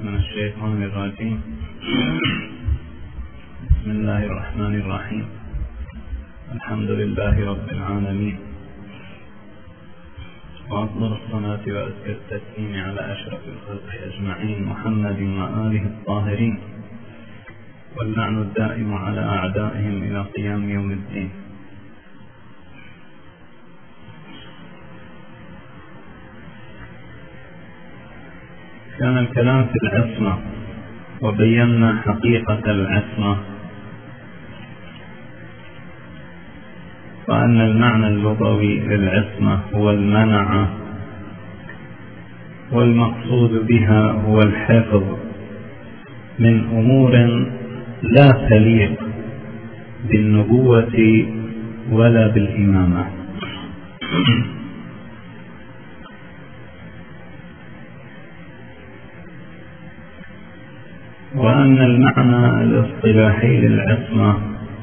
من الشيطان الرجيم. بسم الله الرحمن الرحيم. الحمد لله رب العالمين، وأفضل الصلاة وأزكى التسليم على أشرف الخلق أجمعين محمد وآله الطاهرين، واللعن الدائم على أعدائهم إلى قيام يوم الدين. كان الكلام في العصمة، وبينا حقيقة العصمة، وأن المعنى اللغوي للعصمة هو المنع، والمقصود بها هو الحفظ من أمور لا تليق بالنبوة ولا بالإمامة. وأن المعنى الاصطلاحي للعصمة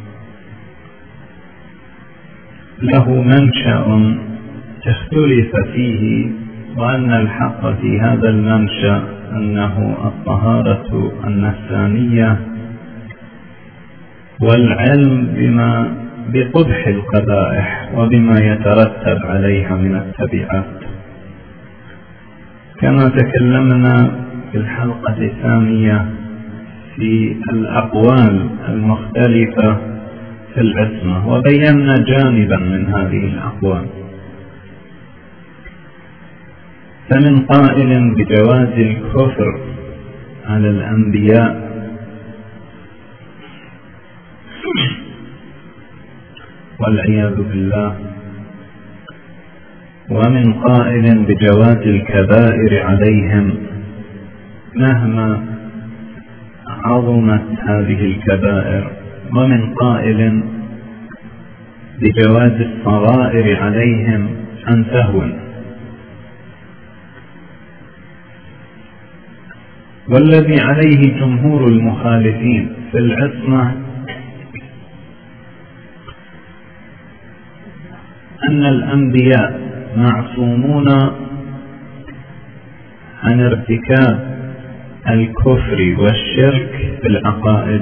له منشأ اختلف فيه، وأن الحق في هذا المنشأ أنه الطهارة النفسانية والعلم بقبح القبائح وبما يترتب عليها من التبعات. كما تكلمنا في الحلقة الثانية في الأقوال المختلفة في العصمة، وبينا جانبا من هذه الأقوال. فمن قائل بجواز الكفر على الأنبياء، والعياذ بالله، ومن قائل بجواز الكبائر عليهم مهما عظمت هذه الكبائر، ومن قائل بجواز الصغائر عليهم عن سهو. والذي عليه جمهور المخالفين في العصمة أن الأنبياء معصومون عن ارتكاب الكفر والشرك في العقائد،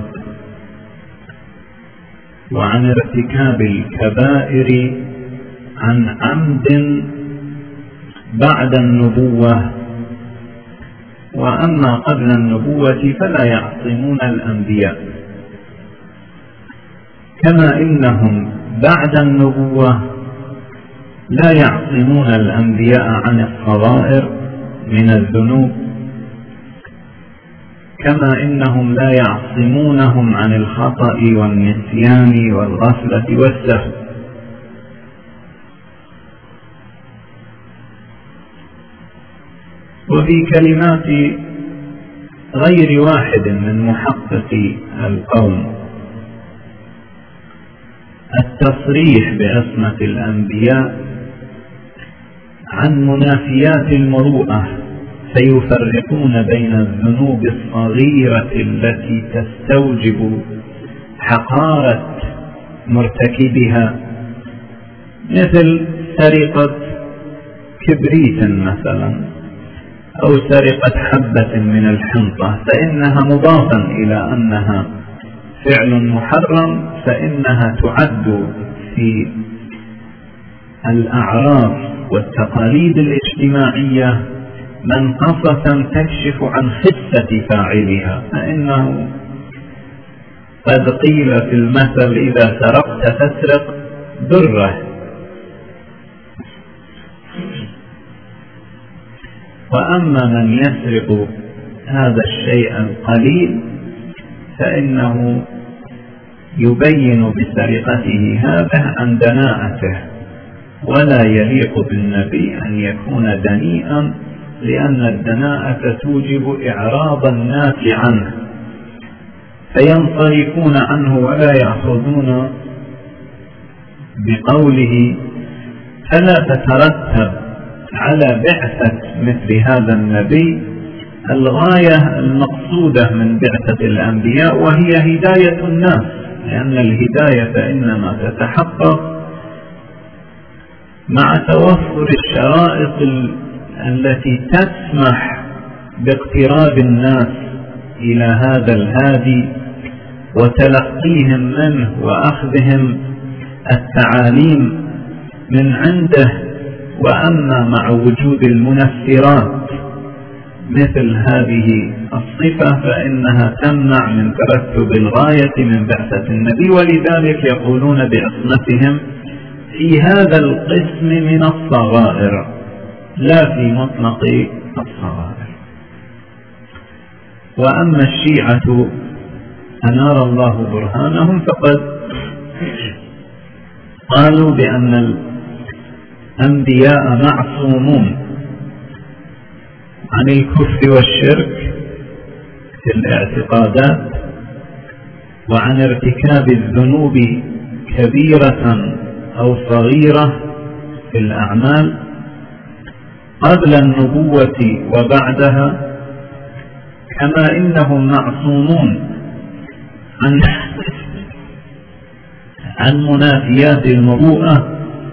وعن ارتكاب الكبائر عن عمد بعد النبوة، وأما قبل النبوة فلا يعصمون الأنبياء، كما إنهم بعد النبوة لا يعصمون الأنبياء عن الصغائر من الذنوب، كما إنهم لا يعصمونهم عن الخطأ والنسيان والغفلة والسهو. وفي كلمات غير واحد من محققي القوم التصريح بعصمة الأنبياء عن منافيات المروءة، فيفرقون بين الذنوب الصغيرة التي تستوجب حقارة مرتكبها، مثل سرقة كبريت مثلا، أو سرقة حبة من الحنطة، فإنها مضافا إلى أنها فعل محرم، فإنها تعد في الأعراف والتقاليد الاجتماعية منقصة تكشف عن خسة فاعلها، فإنه قد قيل في المثل: إذا سرقت فاسرق دره. وأما من يسرق هذا الشيء القليل فإنه يبين بسرقته هذا عن دناءته، ولا يليق بالنبي أن يكون دنيئا، لأن الدناءة توجب إعراض الناس عنه، فينصرفون عنه ولا يأخذون بقوله، فلا تترتب على بعثة مثل هذا النبي الغاية المقصودة من بعثة الأنبياء، وهي هداية الناس، لأن الهداية إنما تتحقق مع توفر الشرائط التي تسمح باقتراب الناس إلى هذا الهادي وتلقيهم منه وأخذهم التعاليم من عنده. وأما مع وجود المنفرات مثل هذه الصفة فإنها تمنع من ترتب الغاية من بعثة النبي، ولذلك يقولون بعصمتهم في هذا القسم من الصغائر لا في مطلق الصغائر. وأما الشيعة أنار الله برهانهم فقد قالوا بأن الأنبياء معصومون عن الكفر والشرك في الاعتقادات وعن ارتكاب الذنوب كبيرة أو صغيرة في الأعمال قبل النبوة وبعدها، كما إنهم معصومون عن منافيات المروءة،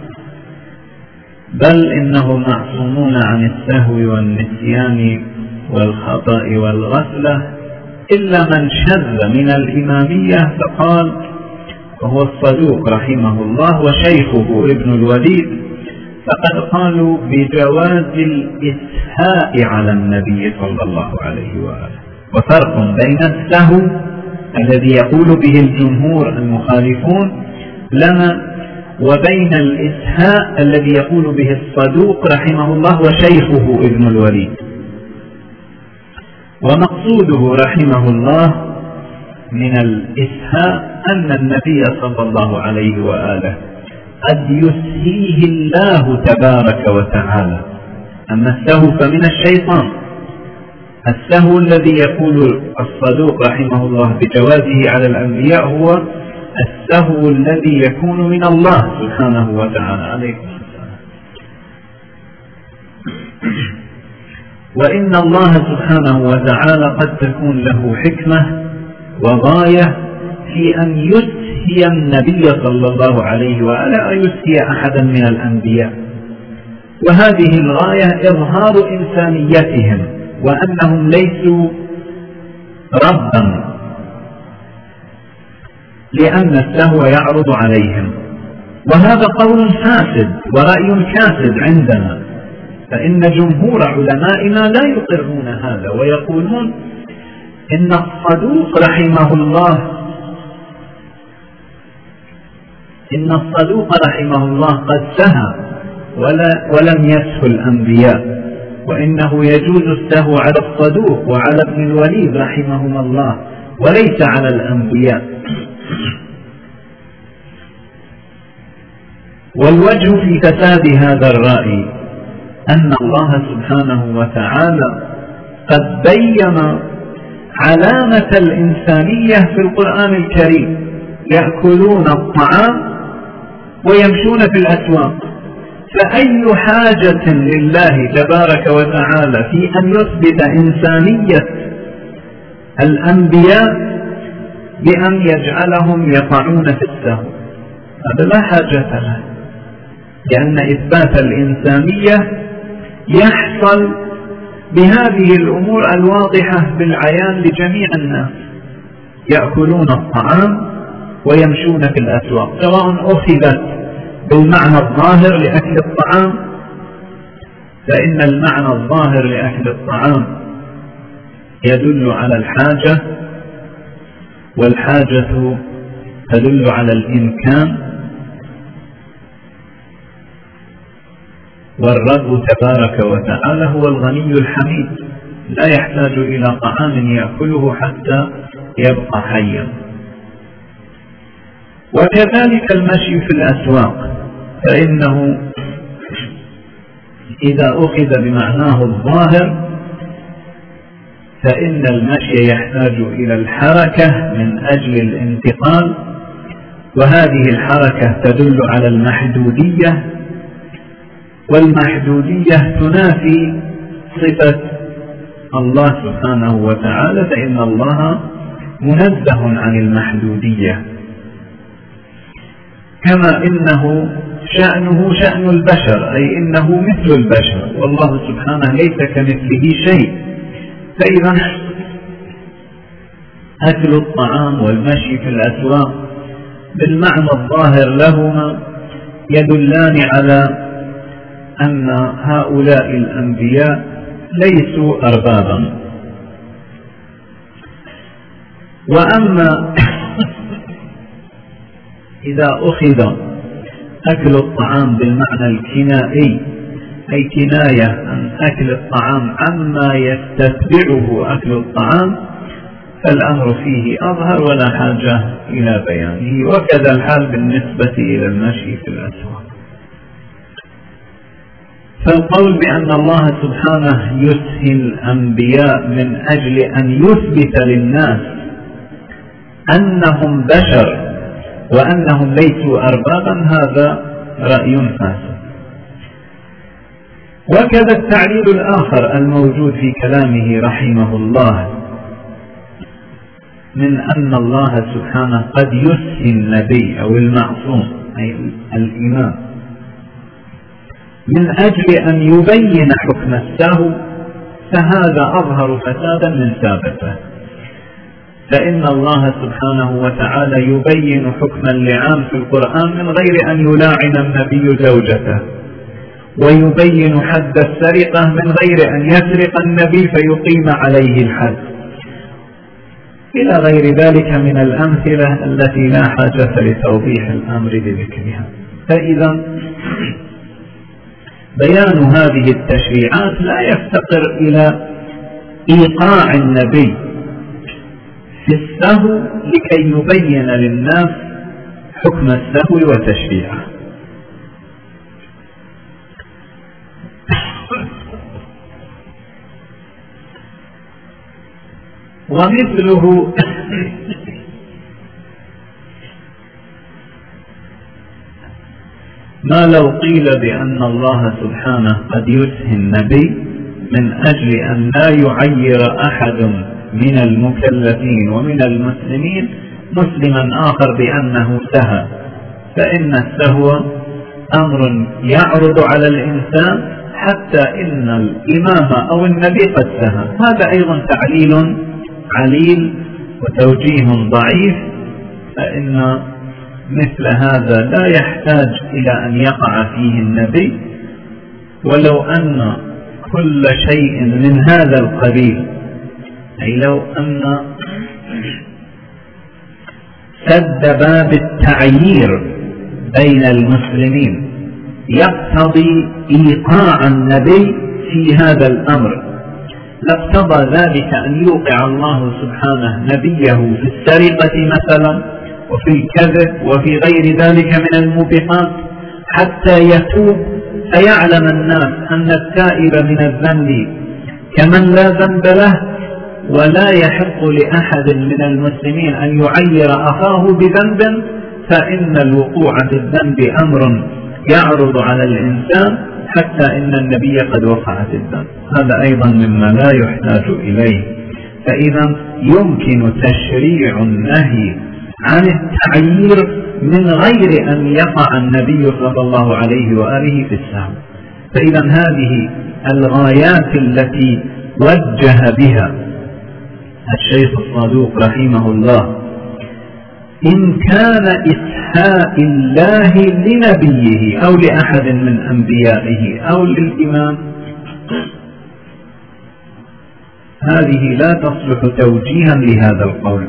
بل إنهم معصومون عن السهو والنسيان والخطأ والغفلة، إلا من شذ من الإمامية فقال وهو الصدوق رحمه الله وشيخه ابن الوليد، فقد قالوا بجواز الإسهاء على النبي صلى الله عليه وآله. وفرق بين السهو الذي يقول به الجمهور المخالفون لنا وبين الإسهاء الذي يقول به الصدوق رحمه الله وشيخه ابن الوليد. ومقصوده رحمه الله من الإسهاء أن النبي صلى الله عليه وآله قد يسهيه الله تبارك وتعالى. أما السهو فمن الشيطان. السهو الذي يقول الصدوق رحمه الله بجوازه على الأنبياء هو السهو الذي يكون من الله سبحانه وتعالى. عليكم السلام. وإن الله سبحانه وتعالى قد تكون له حكمة وغاية في أن يسهي النبي صلى الله عليه وآله أن يسهي أحدا من الأنبياء، وهذه الغاية إظهار إنسانيتهم وأنهم ليسوا ربا، لأن السهو يعرض عليهم. وهذا قول فاسد ورأي كاسد عندنا، فإن جمهور علمائنا لا يقرون هذا ويقولون إن الصدوق رحمه الله قد سهى ولم يسهو الأنبياء، وإنه يجوز السهو على الصدوق وعلى ابن الوليد رحمهما الله وليس على الأنبياء. والوجه في فساد هذا الرأي أن الله سبحانه وتعالى قد بين علامة الإنسانية في القرآن الكريم، يأكلون الطعام ويمشون في الأسواق. فأي حاجة لله تبارك وتعالى في أن يثبت إنسانية الأنبياء بأن يجعلهم يقعون في السهو؟ هذا لا حاجة له، لأن إثبات الإنسانية يحصل بهذه الأمور الواضحة بالعيان لجميع الناس. يأكلون الطعام ويمشون في الأسواق، سواء أخذت بالمعنى الظاهر لأكل الطعام، فإن المعنى الظاهر لأكل الطعام يدل على الحاجة، والحاجة تدل على الإمكان، والرب تبارك وتعالى هو الغني الحميد لا يحتاج إلى طعام يأكله حتى يبقى حيا. وكذلك المشي في الأسواق، فإنه إذا أخذ بمعناه الظاهر فإن المشي يحتاج إلى الحركة من أجل الانتقال، وهذه الحركة تدل على المحدودية، والمحدودية تنافي صفة الله سبحانه وتعالى، فإن الله منزه عن المحدودية، كما إنه شأنه شأن البشر، أي إنه مثل البشر، والله سبحانه ليس كمثله شيء، فإذا أكل الطعام والمشي في الأسواق بالمعنى الظاهر لهما يدلان على أن هؤلاء الأنبياء ليسوا أربابا. وأما إذا أخذ أكل الطعام بالمعنى الكنائي أي كناية عن أكل الطعام عما يستتبعه أكل الطعام فالأمر فيه أظهر ولا حاجة إلى بيانه، وكذا الحال بالنسبة إلى المشي في الأسواق. فالقول بأن الله سبحانه يسهي الأنبياء من أجل أن يثبت للناس أنهم بشر وأنهم ليسوا أربابا هذا رأي فاسد. وكذا التعليل الآخر الموجود في كلامه رحمه الله من أن الله سبحانه قد يسهي النبي أو المعصوم أي الإمام من أجل أن يبين حكم السهو، فهذا أظهر فسادا من ثابته. فإن الله سبحانه وتعالى يبين حكم اللعان في القرآن من غير أن يلاعن النبي زوجته، ويبين حد السرقة من غير أن يسرق النبي فيقيم عليه الحد، إلى غير ذلك من الأمثلة التي لا حاجة لتوضيح الأمر بذكرها. فإذا بيان هذه التشريعات لا يفتقر إلى إيقاع النبي في السهو لكي يبين للناس حكم السهو وتشريعه. ومثله ما لو قيل بأن الله سبحانه قد يسهي النبي من أجل أن لا يعير أحد من المكلفين ومن المسلمين مسلما آخر بأنه سهى، فإن السهو أمر يعرض على الإنسان حتى إن الإمام أو النبي قد سهى. هذا أيضا تعليل عليل وتوجيه ضعيف، فإن مثل هذا لا يحتاج إلى أن يقع فيه النبي، ولو أن كل شيء من هذا القبيل، أي لو أن سد باب التعيير بين المسلمين يقتضي إيقاع النبي في هذا الأمر، لاقتضى ذلك أن يوقع الله سبحانه نبيه في السرقة مثلا وفي الكذب وفي غير ذلك من الموبقات حتى يتوب فيعلم الناس أن التائب من الذنب كمن لا ذنب له، ولا يحق لأحد من المسلمين أن يعير أخاه بذنب، فإن الوقوع في الذنب أمر يعرض على الإنسان حتى إن النبي قد وقع في الذنب. هذا أيضا مما لا يحتاج إليه. فإذا يمكن تشريع النهي عن التعيير من غير أن يقع النبي صلى الله عليه وآله في السهو. فإذا هذه الغايات التي وجه بها الشيخ الصادوق رحمه الله إن كان إسهاء الله لنبيه أو لأحد من أنبيائه أو للإمام، هذه لا تصلح توجيها لهذا القول.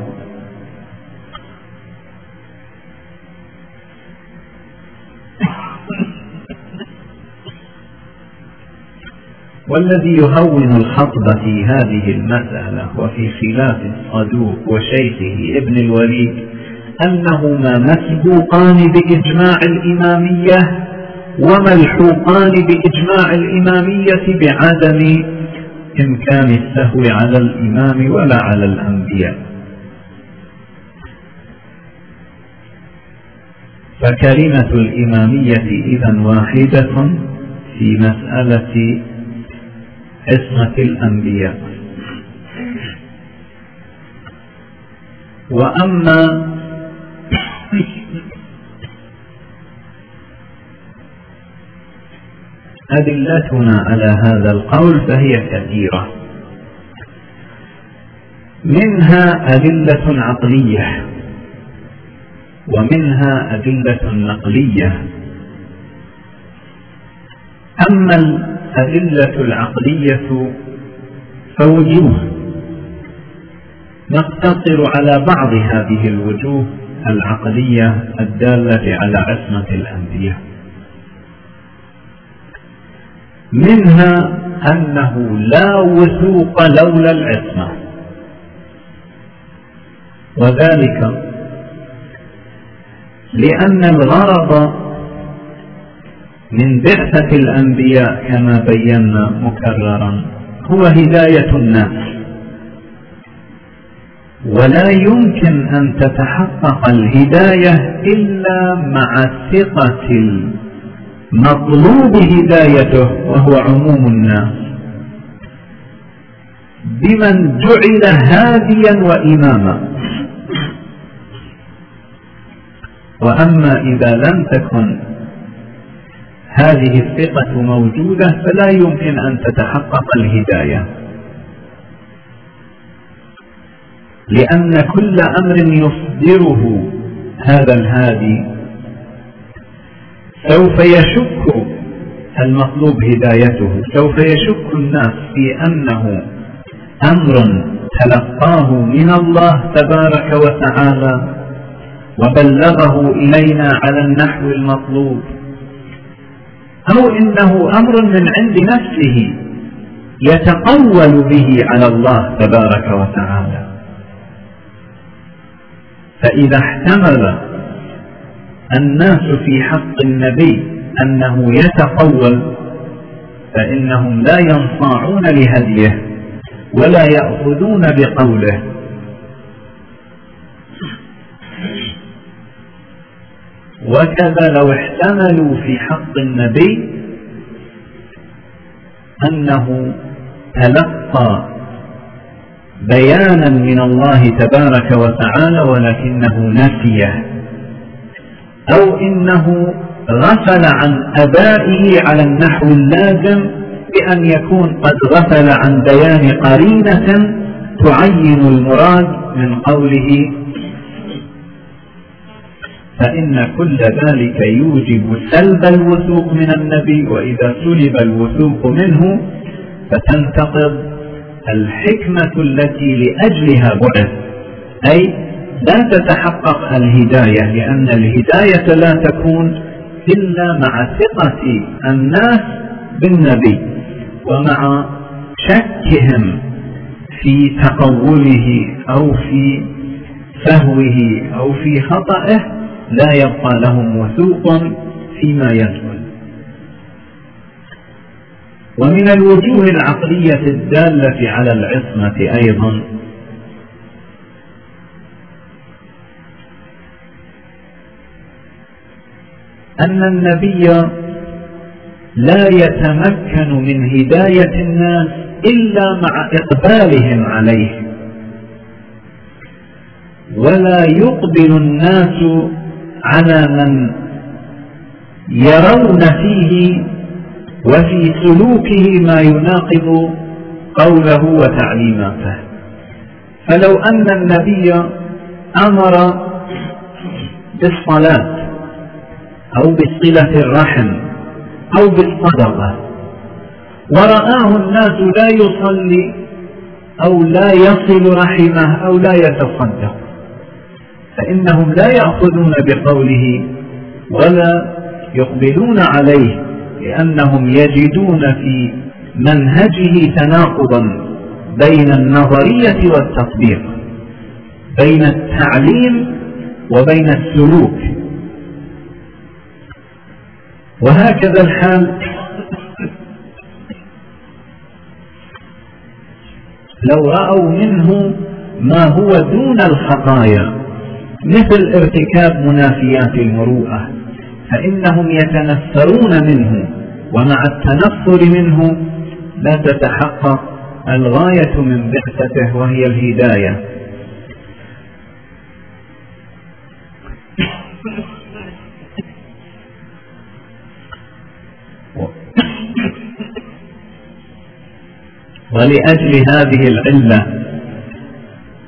والذي يهون الخطب في هذه المسألة وفي خلاف الصدوق وشيخه ابن الوليد أنهما مسبوقان بإجماع الإمامية وملحوقان بإجماع الإمامية بعدم إمكان السهو على الإمام ولا على الأنبياء. فكلمة الإمامية إذن واحدة في مسألة عصمة الأنبياء. وأما أدلتنا على هذا القول فهي كثيرة، منها أدلة عقلية ومنها أدلة نقلية. أما الأدلة العقلية فوجوه، نقتصر على بعض هذه الوجوه العقلية الدالة على عصمة الأنبياء. منها أنه لا وثوق لولا العصمة، وذلك لأن الغرض من بعثة الأنبياء كما بينا مكررا هو هداية الناس، ولا يمكن أن تتحقق الهداية إلا مع ثقة المطلوب هدايته وهو عموم الناس بمن جعل هاديا وإماما. وأما إذا لم تكن هذه الثقة موجودة فلا يمكن أن تتحقق الهداية، لأن كل أمر يصدره هذا الهادي سوف يشك المطلوب هدايته، سوف يشك الناس في أنه أمر تلقاه من الله تبارك وتعالى وبلغه إلينا على النحو المطلوب، أو إنه أمر من عند نفسه يتقول به على الله تبارك وتعالى. فإذا احتمل الناس في حق النبي أنه يتقول فإنهم لا ينصاعون لهديه ولا يأخذون بقوله. وكذا لو احتملوا في حق النبي أنه تلقى بيانا من الله تبارك وتعالى ولكنه نسيه، أو إنه غفل عن أدائه على النحو اللازم بأن يكون قد غفل عن بيان قرينة تعين المراد من قوله، فإن كل ذلك يوجب سلب الوثوق من النبي، وإذا سلب الوثوق منه فتنتقض الحكمة التي لأجلها بعث، أي لا تتحقق الهداية، لأن الهداية لا تكون إلا مع ثقة الناس بالنبي ومع شكهم في تقوله أو في سهوه أو في خطئه لا يبقى لهم وثوق فيما يدخل. ومن الوجوه العقلية الدالة على العصمة أيضا أن النبي لا يتمكن من هداية الناس إلا مع إقبالهم عليه، ولا يقبل الناس على من يرون فيه وفي سلوكه ما يناقض قوله وتعليماته. فلو أن النبي أمر بالصلاة أو بصلة الرحم أو بالصدقة ورآه الناس لا يصلي أو لا يصل رحمه أو لا يتصدق، فإنهم لا يأخذون بقوله ولا يقبلون عليه، لأنهم يجدون في منهجه تناقضا بين النظرية والتطبيق، بين التعليم وبين السلوك. وهكذا الحال لو رأوا منه ما هو دون الخطايا مثل ارتكاب منافيات المروءة فإنهم يتنفرون منه، ومع التنفر منه لا تتحقق الغاية من بعثته وهي الهداية. ولأجل هذه العلة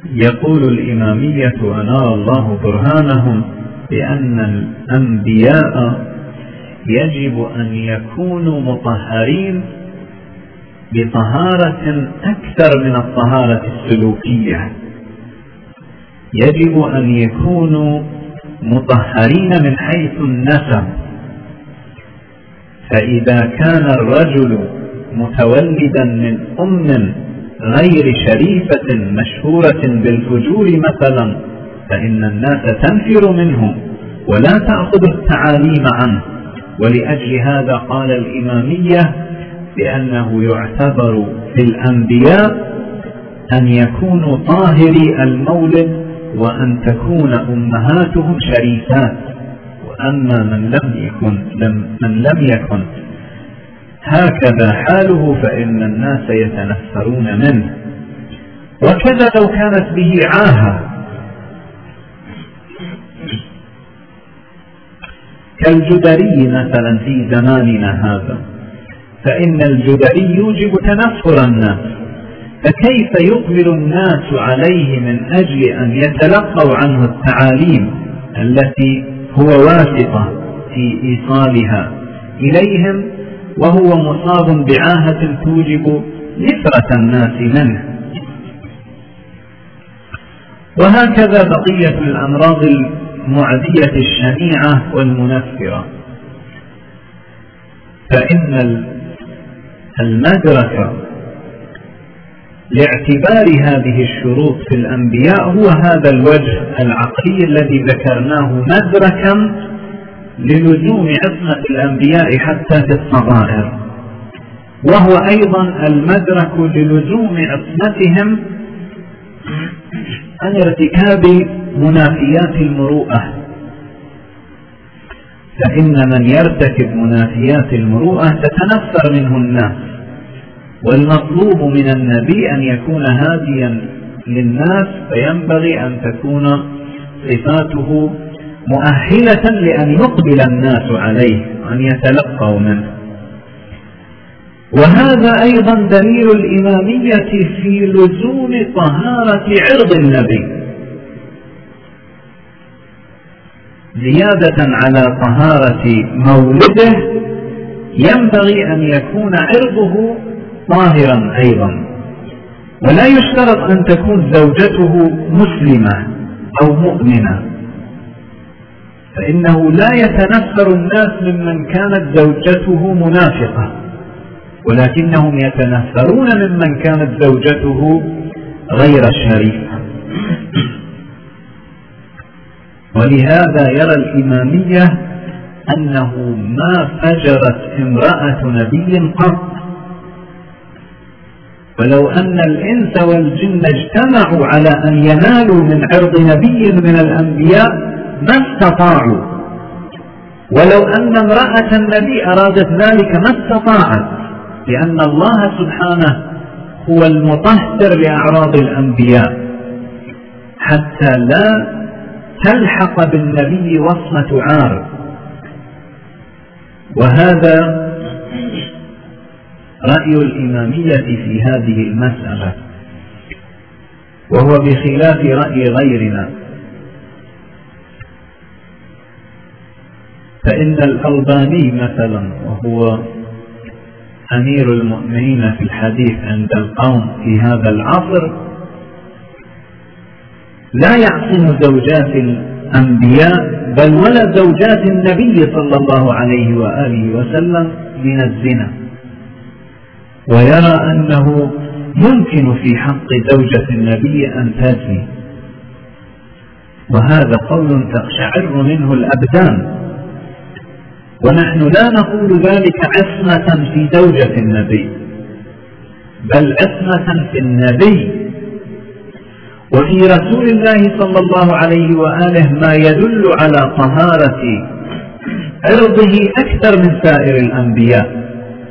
يقول الإمامية أنار الله برهانهم بأن الأنبياء يجب أن يكونوا مطهرين بطهارة أكثر من الطهارة السلوكية، يجب أن يكونوا مطهرين من حيث النسب. فإذا كان الرجل متولدا من أم غير شريفة مشهورة بالفجور مثلا، فإن الناس تنفر منه ولا تأخذ التعاليم عنه. ولأجل هذا قال الإمامية بأنه يعتبر في الأنبياء أن يكونوا طاهري المولد وأن تكون أمهاتهم شريفات. وأما من لم يكن هكذا حاله فإن الناس يتنفرون منه. وكذا لو كانت به عاهة كالجدري مثلا في زماننا هذا، فإن الجدري يوجب تنفر الناس، فكيف يقبل الناس عليه من أجل أن يتلقوا عنه التعاليم التي هو واسطة في إيصالها إليهم وهو مصاب بعاهة توجب نفرة الناس منه. وهكذا بقية الأمراض المعدية الشنيعة والمنفرة. فإن المدرك لاعتبار هذه الشروط في الأنبياء هو هذا الوجه العقلي الذي ذكرناه مدركا للزوم عصمة الأنبياء حتى في الصغائر، وهو أيضا المدرك للزوم عصمتهم عن ارتكاب منافيات المروءة. فإن من يرتكب منافيات المروءة تتنفر منه الناس، والمطلوب من النبي أن يكون هاديا للناس، فينبغي أن تكون صفاته مؤهلة لأن يقبل الناس عليه وأن يتلقوا منه. وهذا أيضا دليل الإمامية في لزوم طهارة عرض النبي، زيادة على طهارة مولده ينبغي أن يكون عرضه طاهرا أيضا، ولا يشترط أن تكون زوجته مسلمة أو مؤمنة، فإنه لا يتنفر الناس ممن كانت زوجته منافقة، ولكنهم يتنفرون ممن كانت زوجته غير شريفة. ولهذا يرى الإمامية أنه ما فجرت امرأة نبي قط، ولو أن الإنس والجن اجتمعوا على أن ينالوا من عرض نبي من الأنبياء ما استطاعوا، ولو أن امرأة النبي أرادت ذلك ما استطاعت، لأن الله سبحانه هو المطهر لأعراض الأنبياء حتى لا تلحق بالنبي وصمة عار. وهذا رأي الإمامية في هذه المسألة، وهو بخلاف رأي غيرنا. فإن الألباني مثلا، وهو أمير المؤمنين في الحديث عند القوم في هذا العصر، لا يعصم زوجات الأنبياء بل ولا زوجات النبي صلى الله عليه وآله وسلم من الزنا، ويرى أنه يمكن في حق زوجة النبي أن تزني، وهذا قول تقشعر منه الأبدان. ونحن لا نقول ذلك عصمة في زوجة النبي، بل عصمة في النبي وفي رسول الله صلى الله عليه وآله ما يدل على طهارة عرضه أكثر من سائر الأنبياء.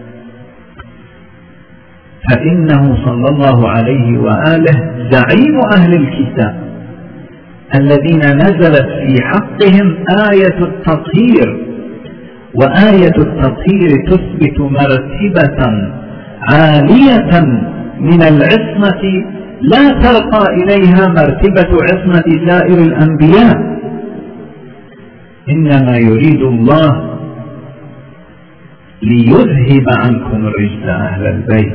فإنه صلى الله عليه وآله زعيم أهل الكتاب الذين نزلت في حقهم آية التطهير، وآية التطهير تثبت مرتبة عالية من العصمة لا ترقى إليها مرتبة عصمة سائر الأنبياء، إنما يريد الله ليذهب عنكم الرجس أهل البيت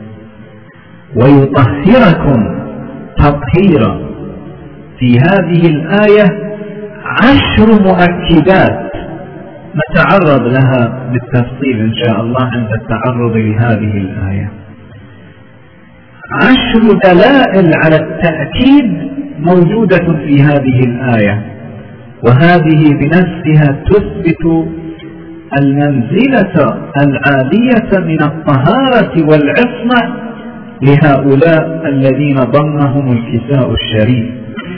ويطهركم تطهيرا. في هذه الآية 10 مؤكدات نتعرض لها بالتفصيل إن شاء الله عند التعرض لهذه الآية. 10 دلائل على التأكيد موجودة في هذه الآية، وهذه بنفسها تثبت المنزلة العالية من الطهارة والعصمة لهؤلاء الذين ضمهم الكساء الشريف،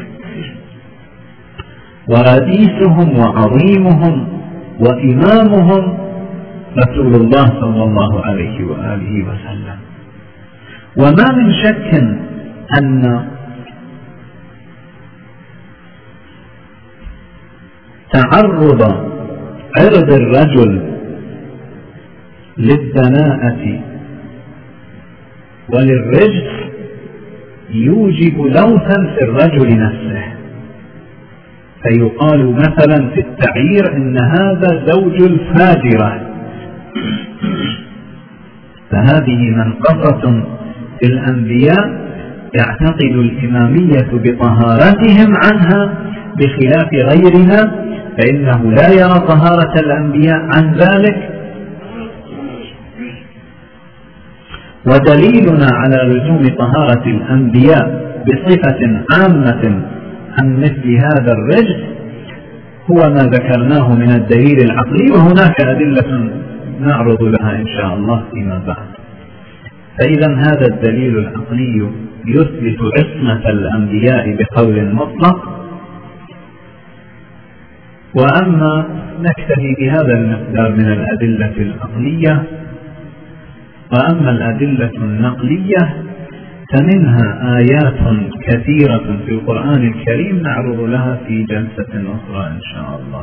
ورئيسهم وعظيمهم وإمامهم رسول الله صلى الله عليه وآله وسلم. وما من شك أن تعرض عرض الرجل للدناءة وللرجس يوجب لوثا في الرجل نفسه، فيقال مثلا في التعيير إن هذا زوج الفاجرة، فهذه منقصة في الأنبياء يعتقد الإمامية بطهارتهم عنها، بخلاف غيرها فإنه لا يرى طهارة الأنبياء عن ذلك. ودليلنا على لزوم طهارة الأنبياء بصفة عامة عن مثل هذا الرجس هو ما ذكرناه من الدليل العقلي، وهناك أدلة نعرض لها إن شاء الله فيما بعد. فإذا هذا الدليل العقلي يثبت عصمة الأنبياء بقول مطلق. وأما نكتفي بهذا المقدار من الأدلة العقلية، وأما الأدلة النقلية فمنها آيات كثيرة في القرآن الكريم نعرض لها في جلسة أخرى إن شاء الله.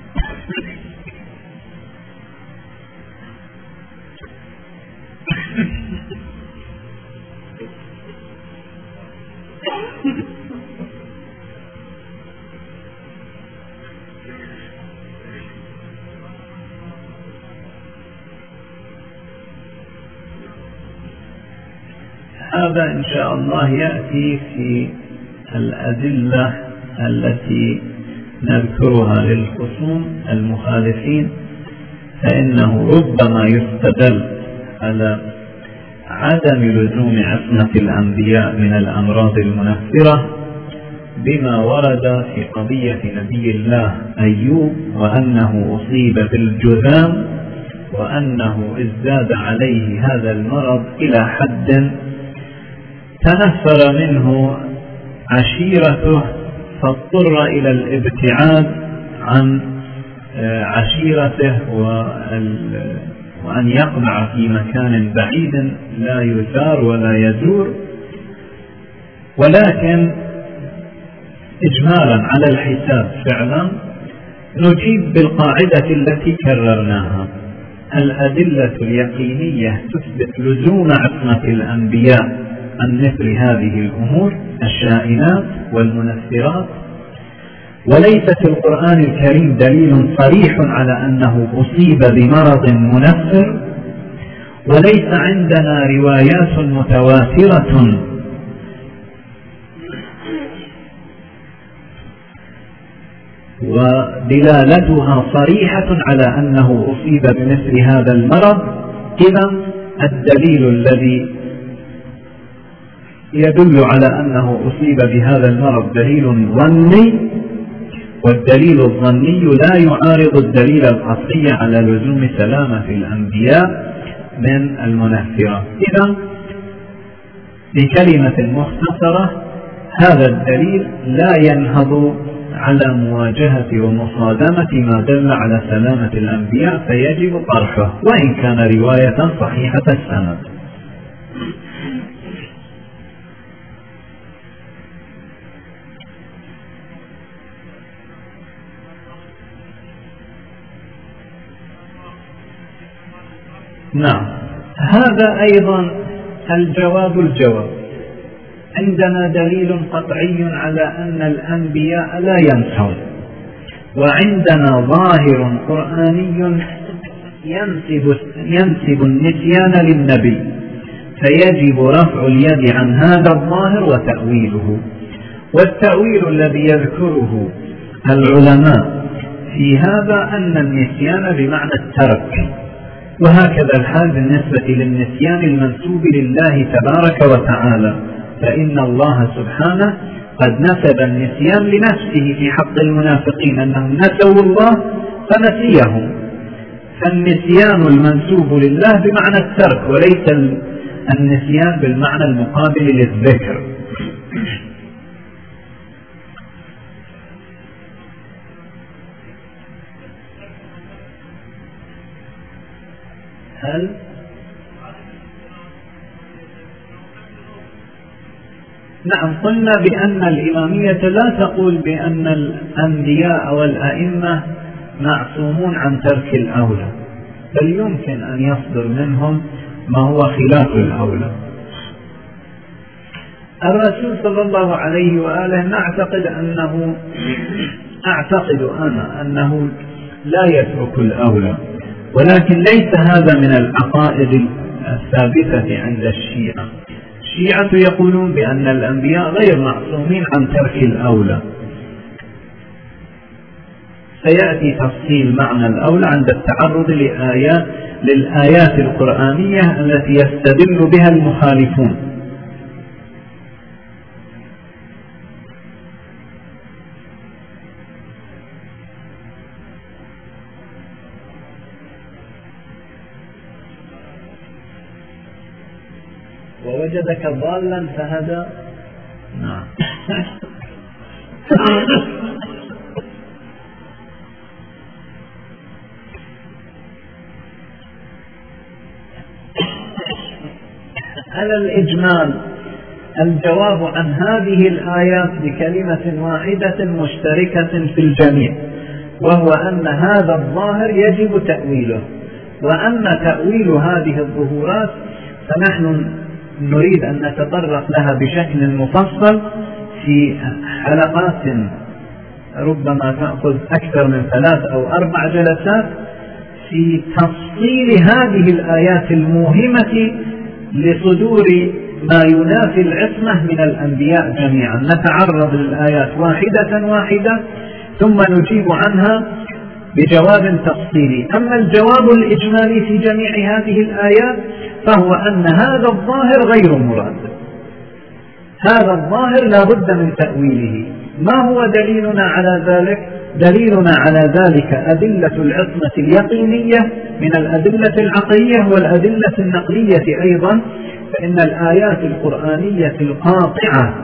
هذا إن شاء الله يأتي في الأدلة التي نذكرها للخصوم المخالفين، فإنه ربما يستدل على عدم لزوم عصمة الأنبياء من الأمراض المنفرة بما ورد في قضية نبي الله أيوب، وأنه أصيب بالجذام، وأنه ازداد عليه هذا المرض إلى حد تنفر منه عشيرته فاضطر إلى الابتعاد عن عشيرته وأن يقلع في مكان بعيد لا يزار ولا يزور. ولكن إجمالا على الحساب فعلا نجيب بالقاعدة التي كررناها: الأدلة اليقينية تثبت لزوم عصمة الأنبياء عن مثل هذه الأمور الشائنات والمنفرات، وليس في القرآن الكريم دليل صريح على أنه أصيب بمرض منفر، وليس عندنا روايات متواترة ودلالتها صريحة على أنه أصيب بمثل هذا المرض. إذن الدليل الذي يدل على أنه أصيب بهذا المرض دليل ظني، والدليل الظني لا يعارض الدليل القطعي على لزوم سلامة الأنبياء من المنفرة. إذن بكلمة مختصرة هذا الدليل لا ينهض على مواجهة ومصادمة ما دل على سلامة الأنبياء، فيجب طرحه وإن كان رواية صحيحة السند. نعم، هذا أيضا الجواب عندنا دليل قطعي على أن الأنبياء لا ينسون، وعندنا ظاهر قرآني ينسب النسيان للنبي، فيجب رفع اليد عن هذا الظاهر وتأويله. والتأويل الذي يذكره العلماء في هذا أن النسيان بمعنى الترك، وهكذا الحال بالنسبة للنسيان المنسوب لله تبارك وتعالى، فإن الله سبحانه قد نسب النسيان لنفسه في حق المنافقين أنهم نسوا الله فنسيهم، فالنسيان المنسوب لله بمعنى الترك وليس النسيان بالمعنى المقابل للذكر. هل نعم، قلنا بأن الإمامية لا تقول بأن الأنبياء والأئمة معصومون عن ترك الأولى، بل يمكن أن يصدر منهم ما هو خلاف الأولى. الرسول صلى الله عليه وآله أعتقد أنه لا يترك الأولى، ولكن ليس هذا من العقائد الثابتة عند الشيعة. الشيعة يقولون بأن الأنبياء غير معصومين عن ترك الأولى. سيأتي تفصيل معنى الأولى عند التعرض للآيات القرآنية التي يستدل بها المخالفون. ووجدك ضالا فهدى. نعم. على الإجمال الجواب عن هذه الآيات بكلمة واحدة مشتركة في الجميع، وهو أن هذا الظاهر يجب تأويله، وأن تأويل هذه الظهورات فنحن نريد أن نتطرق لها بشكل مفصل في حلقات ربما تأخذ أكثر من 3 أو 4 جلسات في تفصيل هذه الآيات الموهمة لصدور ما ينافي العصمة من الأنبياء جميعا. نتعرض للآيات واحدة ثم نجيب عنها بجواب تفصيلي. أما الجواب الإجمالي في جميع هذه الآيات فهو أن هذا الظاهر غير مراد، هذا الظاهر لا بد من تأويله. ما هو دليلنا على ذلك؟ دليلنا على ذلك أدلة العصمة اليقينية من الأدلة العقلية والأدلة النقلية أيضا، فإن الآيات القرآنية القاطعة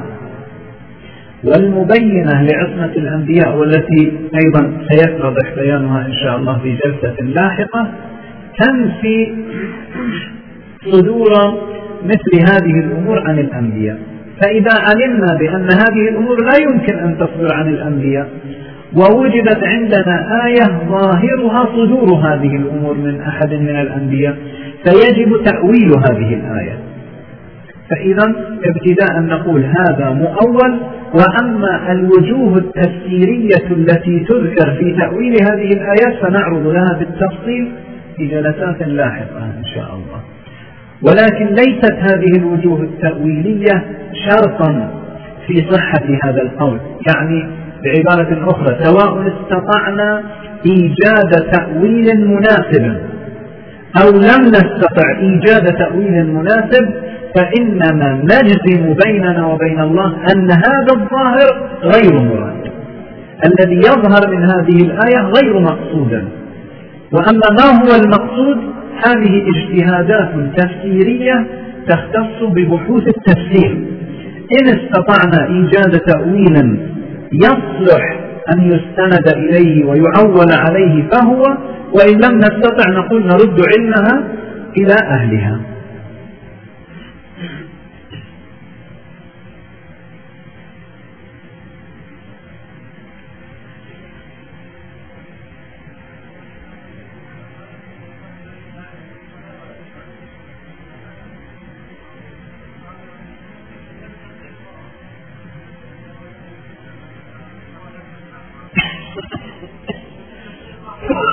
والمبينة لعصمة الأنبياء والتي أيضا سيتضح بيانها إن شاء الله في جلسة لاحقة تنفي صدور مثل هذه الأمور عن الأنبياء. فإذا علمنا بأن هذه الأمور لا يمكن أن تصدر عن الأنبياء، ووجدت عندنا آية ظاهرها صدور هذه الأمور من أحد من الأنبياء، فيجب تأويل هذه الآية. فإذا ابتداء نقول هذا مؤول، وأما الوجوه التفسيرية التي تذكر في تأويل هذه الآيات فنعرض لها بالتفصيل في جلسات لاحقة إن شاء الله. ولكن ليست هذه الوجوه التأويلية شرطا في صحة هذا القول، يعني بعبارة أخرى سواء استطعنا إيجاد تأويل مناسب أو لم نستطع إيجاد تأويل مناسب، فإنما نجزم بيننا وبين الله أن هذا الظاهر غير مراد، الذي يظهر من هذه الآية غير مقصودا. وأما ما هو المقصود هذه اجتهادات تفسيرية تختص ببحوث التفسير. إن استطعنا إيجاد تأويل يصلح أن يستند إليه ويعول عليه فهو، وإن لم نستطع نقول نرد علمها إلى أهلها.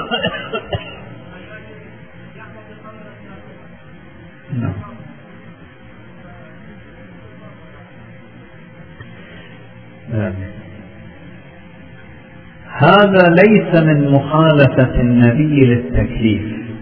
هذا ليس من مخالفة النبي للتكليف،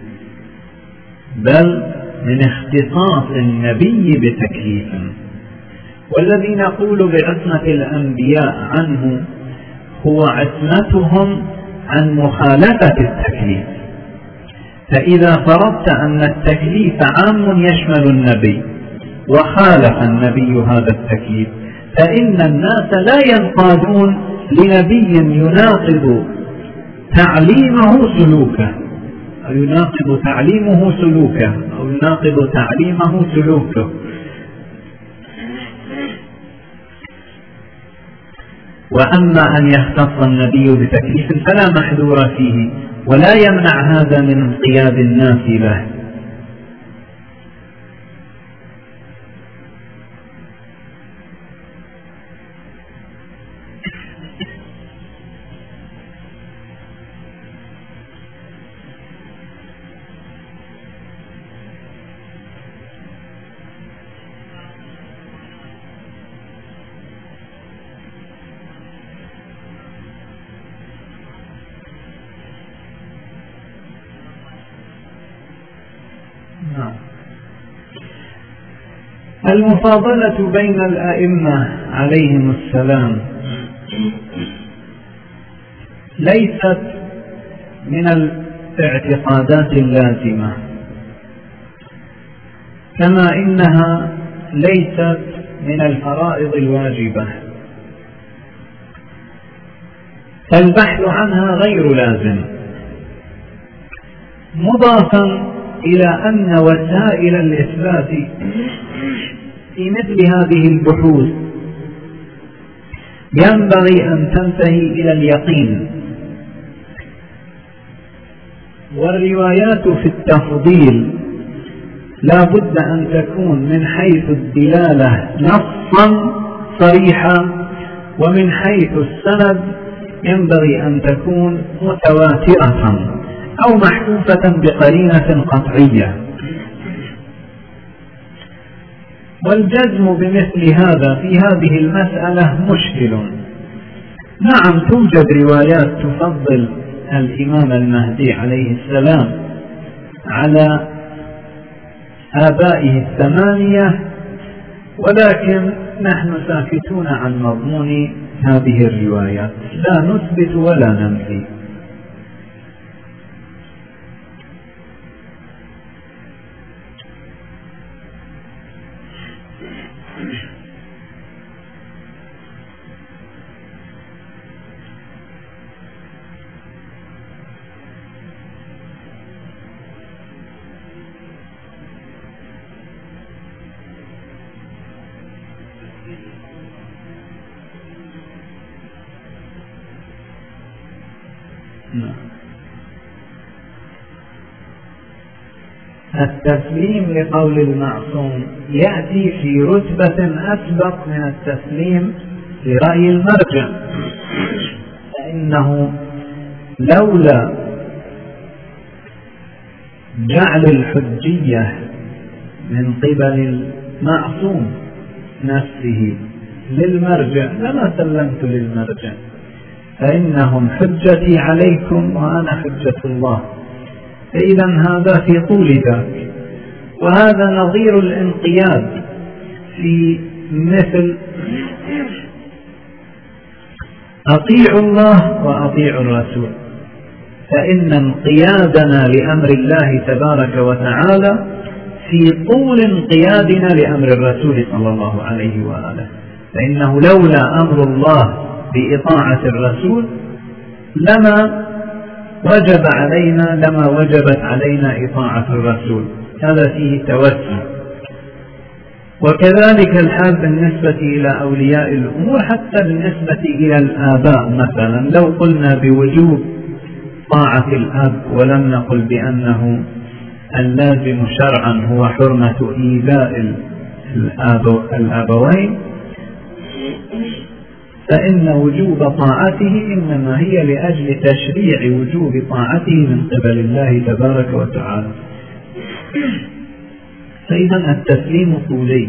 بل من اختصاص النبي بتكليف، والذي نقول بعصمة الأنبياء عنه هو عصمتهم عن مخالفة التكليف. فإذا فرضت أن التكليف عام يشمل النبي وخالف النبي هذا التكليف، فإن الناس لا ينقادون لنبي يناقض تعليمه سلوكه، أو يناقض تعليمه سلوكه، أو يناقض تعليمه سلوكه. وأما أن يختص النبي بتكليف فلا محذور فيه، ولا يمنع هذا من انقياد الناس له. المفاضلة بين الأئمة عليهم السلام ليست من الاعتقادات اللازمة، كما إنها ليست من الفرائض الواجبة، فالبحث عنها غير لازم، مضافا إلى أن وسائل الإثبات في مثل هذه البحوث ينبغي أن تنتهي إلى اليقين، والروايات في التفضيل لا بد أن تكون من حيث الدلالة نصا صريحا، ومن حيث السند ينبغي أن تكون متواترة أو محفوفة بقرينة قطعية. والجزم بمثل هذا في هذه المسألة مشكل. نعم، توجد روايات تفضل الإمام المهدي عليه السلام على آبائه الثمانية، ولكن نحن ساكتون عن مضمون هذه الروايات، لا نثبت ولا ننفي. التسليم لقول المعصوم يأتي في رتبة أسبق من التسليم لرأي المرجع، فإنه لولا جعل الحجية من قبل المعصوم نفسه للمرجع لما سلمت للمرجع، فإنهم حجتي عليكم وأنا حجة الله. فإذا هذا في طول ذاك، وهذا نظير الانقياد في مثل أطيعوا الله وأطيعوا الرسول، فإن انقيادنا لأمر الله تبارك وتعالى في طول انقيادنا لأمر الرسول صلى الله عليه وآله، فإنه لولا أمر الله بإطاعة الرسول لما وجبت علينا إطاعة الرسول، هذا فيه توسع. وكذلك الحال بالنسبة إلى أولياء الأمور، حتى بالنسبة إلى الآباء مثلا، لو قلنا بوجوب طاعة الأب ولم نقل بأنه اللازم شرعا هو حرمة إيذاء الأبوين، فإن وجوب طاعته إنما هي لأجل تشريع وجوب طاعته من قبل الله تبارك وتعالى. فإذا التسليم طولي.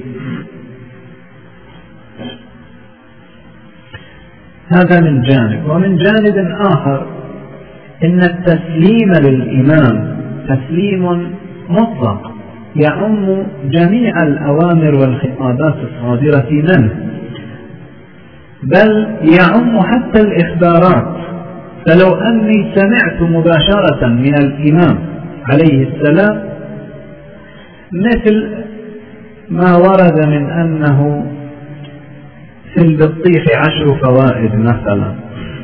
هذا من جانب. ومن جانب آخر إن التسليم للإمام تسليم مطلق يعم جميع الأوامر والخطابات الصادرة منه، بل يعم حتى الإخبارات. فلو أني سمعت مباشرة من الإمام عليه السلام مثل ما ورد من أنه في البطيخ 10 فوائد مثلا،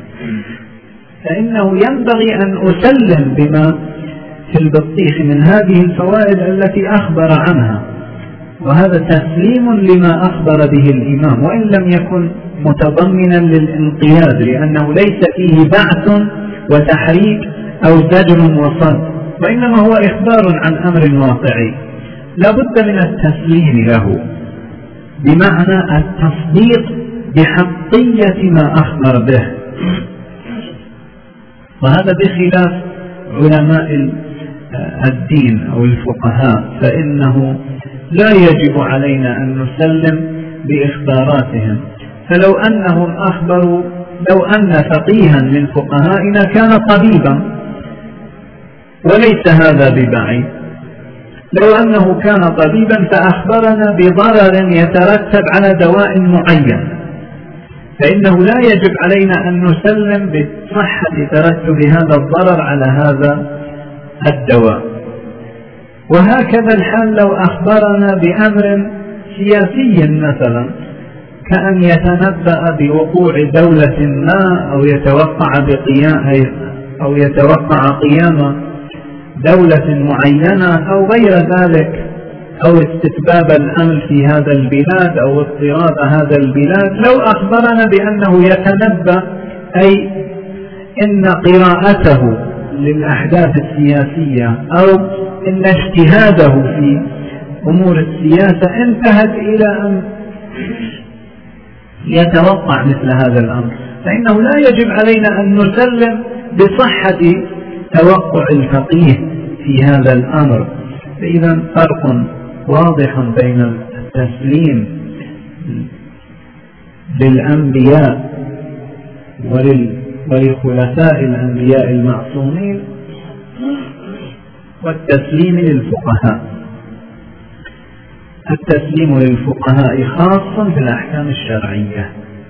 فإنه ينبغي أن أسلم بما في البطيخ من هذه الفوائد التي أخبر عنها، وهذا تسليم لما أخبر به الإمام وإن لم يكن متضمنا للانقياد، لأنه ليس فيه بعث وتحريك أو زجر وصد، وإنما هو إخبار عن أمر واقعي لا بد من التسليم له، بمعنى التصديق بحقية ما أخبر به. وهذا بخلاف علماء الدين أو الفقهاء، فإنه لا يجب علينا أن نسلم بإخباراتهم. فلو أنهم أخبروا، لو أن فقيها من فقهائنا كان طبيبا وليس هذا ببعيد، لو أنه كان طبيبا فأخبرنا بضرر يترتب على دواء معين، فإنه لا يجب علينا أن نسلم بصحة ترتب هذا الضرر على هذا الدواء. وهكذا الحال لو أخبرنا بأمر سياسي مثلا، كأن يتنبأ بوقوع دولة ما أو يتوقع قيام دولة معينة أو غير ذلك، أو استتباب الأمن في هذا البلاد أو اضطراب هذا البلاد، لو أخبرنا بأنه يتنبأ أي إن قراءته للأحداث السياسية أو إن اجتهاده في أمور السياسة انتهت إلى أن يتوقع مثل هذا الأمر، فإنه لا يجب علينا أن نسلم بصحة توقع الفقيه في هذا الأمر. فإذا فرق واضح بين التسليم للأنبياء ولخلفاء الأنبياء المعصومين والتسليم للفقهاء. التسليم للفقهاء خاص بالأحكام الشرعية.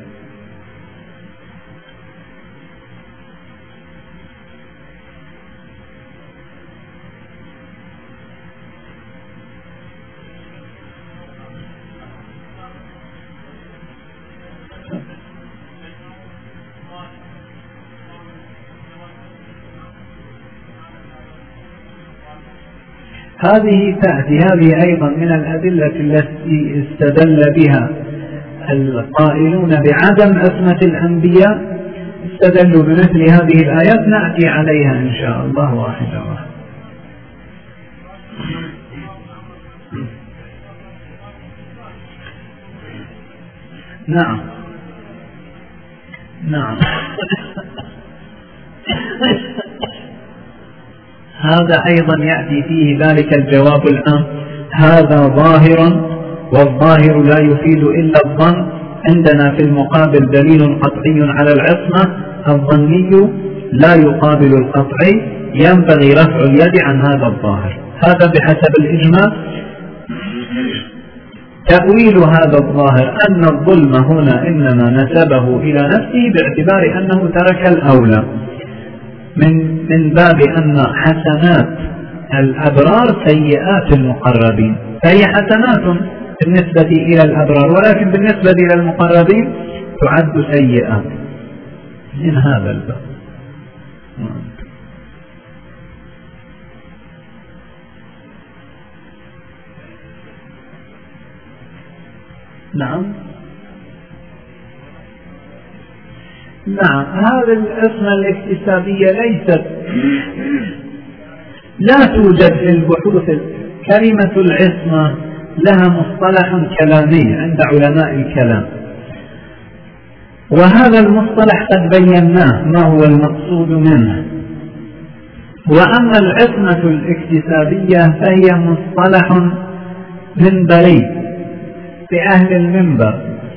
هذه تأتي، هذه أيضا من الأدلة التي استدل بها القائلون بعدم عصمة الأنبياء، استدلوا بمثل هذه الآيات، نأتي عليها إن شاء الله واحدة واحدة. نعم هذا أيضا يأتي فيه ذلك الجواب العام، هذا ظاهر والظاهر لا يفيد إلا الظن، عندنا في المقابل دليل قطعي على العصمة، الظني لا يقابل القطعي، ينبغي رفع اليد عن هذا الظاهر. هذا بحسب الإجماع. تأويل هذا الظاهر أن الظلم هنا إنما نسبه إلى نفسه باعتبار أنه ترك الأولى، من باب أن حسنات الأبرار سيئات المقربين، فهي حسنات بالنسبة إلى الأبرار، ولكن بالنسبة إلى المقربين تعد سيئات، من هذا الباب. نعم هذه العصمة الاكتسابية لا توجد في البحوث. كلمة العصمة لها مصطلح كلامي عند علماء الكلام، وهذا المصطلح قد بيناه ما هو المقصود منه. وأما العصمة الاكتسابية فهي مصطلح منبري لأهل المنبر،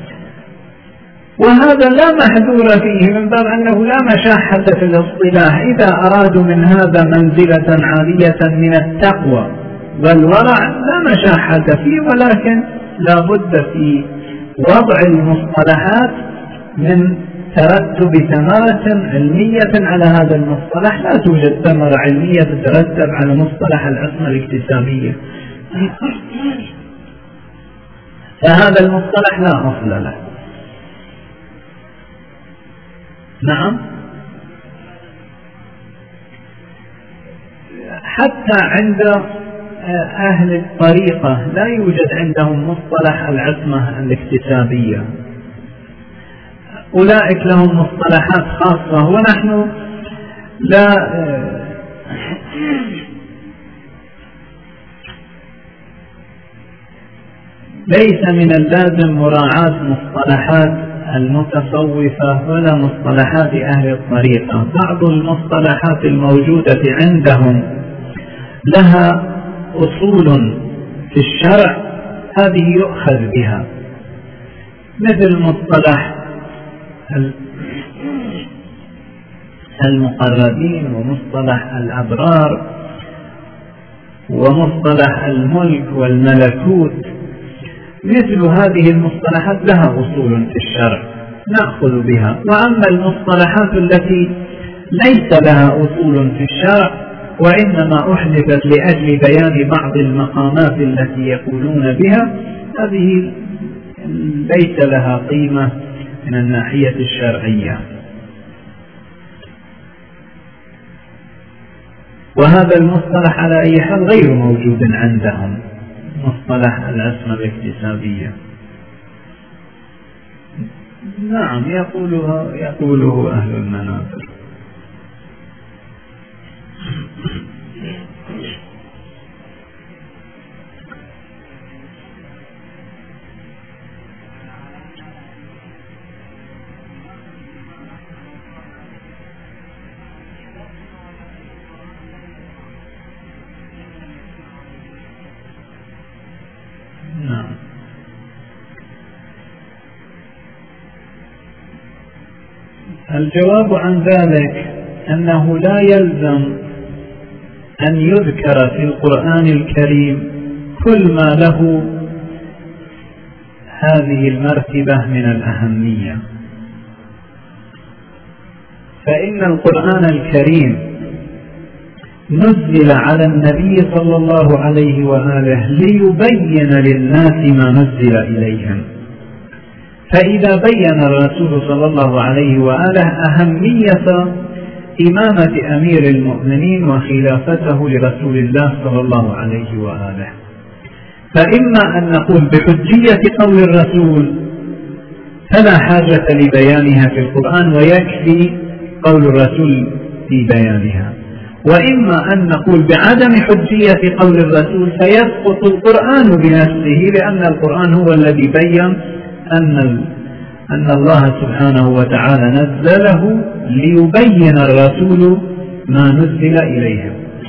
وهذا لا محذور فيه من باب أنه لا مشاحة في الاصطلاح. إذا أرادوا من هذا منزلة عالية من التقوى والورع لا مشاحة فيه، ولكن لا بد في وضع المصطلحات من ترتب ثمرة علمية على هذا المصطلح. لا توجد ثمرة علمية تترتب على مصطلح العصمة الاكتسابية، فهذا المصطلح لا أصل له. نعم، حتى عند أهل الطريقة لا يوجد عندهم مصطلح العصمة الاكتسابية، أولئك لهم مصطلحات خاصة، ونحن لا ليس من اللازم مراعاة مصطلحات المتصوفة ولا مصطلحات أهل الطريقة. بعض المصطلحات الموجودة عندهم لها أصول في الشرع، هذه يؤخذ بها، مثل مصطلح المقربين ومصطلح الأبرار ومصطلح الملك والملكوت. مثل هذه المصطلحات لها أصول في الشرع نأخذ بها. وأما المصطلحات التي ليس لها أصول في الشرع وإنما أحدثت لأجل بيان بعض المقامات التي يقولون بها، هذه ليس لها قيمة من الناحية الشرعية. وهذا المصطلح على أي حال غير موجود عندهم، مصطلح العصمة الاكتسابية. نعم، يقوله أهل المنابر. نعم، الجواب عن ذلك أنه لا يلزم أن يذكر في القرآن الكريم كل ما له هذه المرتبة من الأهمية، فإن القرآن الكريم نزل على النبي صلى الله عليه وآله ليبين للناس ما نزل إليهم. فإذا بين الرسول صلى الله عليه وآله أهمية إمامة أمير المؤمنين وخلافته لرسول الله صلى الله عليه وآله، فإما أن نقول بحجية قول الرسول فلا حاجة لبيانها في القرآن ويكفي قول الرسول في بيانها، وإما أن نقول بعدم حجية قول الرسول فيسقط القرآن بنفسه، لأن القرآن هو الذي بيّن أن الله سبحانه وتعالى نزله ليبين الرسول ما نزل إليهم.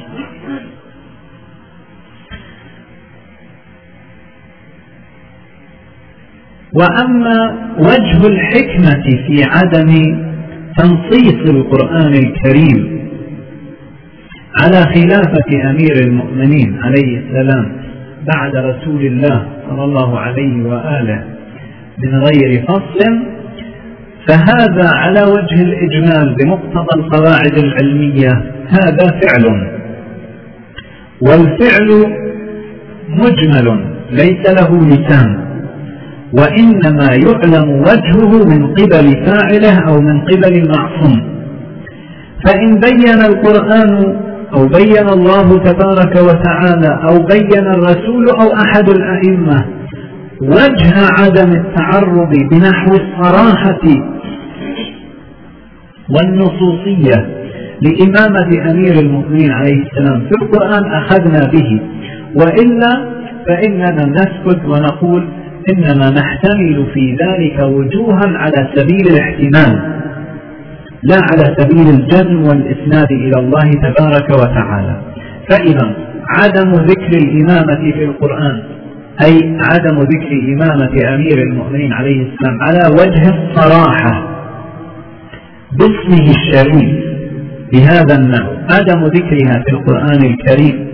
وأما وجه الحكمة في عدم تنصيص القرآن الكريم على خلافة أمير المؤمنين عليه السلام بعد رسول الله صلى الله عليه وآله من غير فصل، فهذا على وجه الإجمال بمقتضى القواعد العلمية هذا فعل، والفعل مجمل ليس له لسان، وإنما يعلم وجهه من قبل فاعله أو من قبل المعصوم. فإن بين القرآن أو بين الله تبارك وتعالى أو بين الرسول أو أحد الأئمة وجه عدم التعرض بنحو الصراحة والنصوصية لإمامة أمير المؤمنين عليه السلام في القرآن أخذنا به، وإلا فإننا نسكت ونقول إنما نحتمل في ذلك وجوها على سبيل الاحتمال لا على سبيل الجزم والإسناد إلى الله تبارك وتعالى. فإذا عدم ذكر الإمامة في القرآن أي عدم ذكر إمامة أمير المؤمنين عليه السلام على وجه الصراحة باسمه الشريف بهذا النوع، عدم ذكرها في القرآن الكريم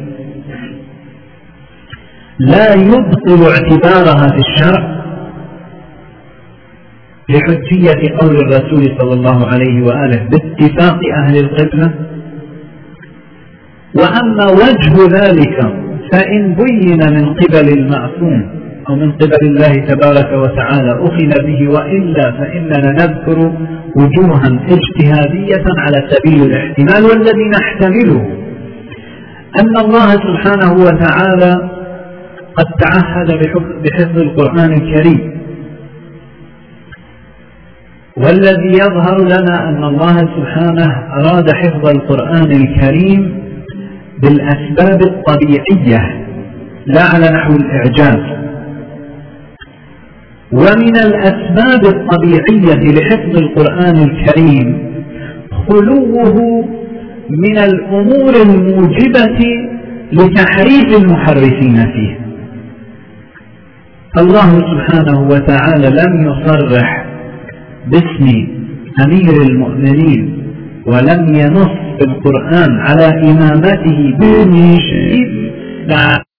لا يبطل اعتبارها في الشرع لحجية قول الرسول صلى الله عليه وآله باتفاق أهل القبلة. وأما وجه ذلك فإن بين من قبل المعصوم أو من قبل الله تبارك وتعالى أخذ به، وإلا فإننا نذكر وجوها اجتهادية على سبيل الاحتمال، والذي نحتمله أن الله سبحانه وتعالى قد تعهد بحفظ القرآن الكريم، والذي يظهر لنا أن الله سبحانه أراد حفظ القرآن الكريم بالأسباب الطبيعية لا على نحو الإعجاز. ومن الأسباب الطبيعية لحفظ القرآن الكريم خلوه من الأمور الموجبة لتحريف المحرفين فيه. الله سبحانه وتعالى لم يصرح باسم أمير المؤمنين ولم ينص في القرآن على إمامته باسم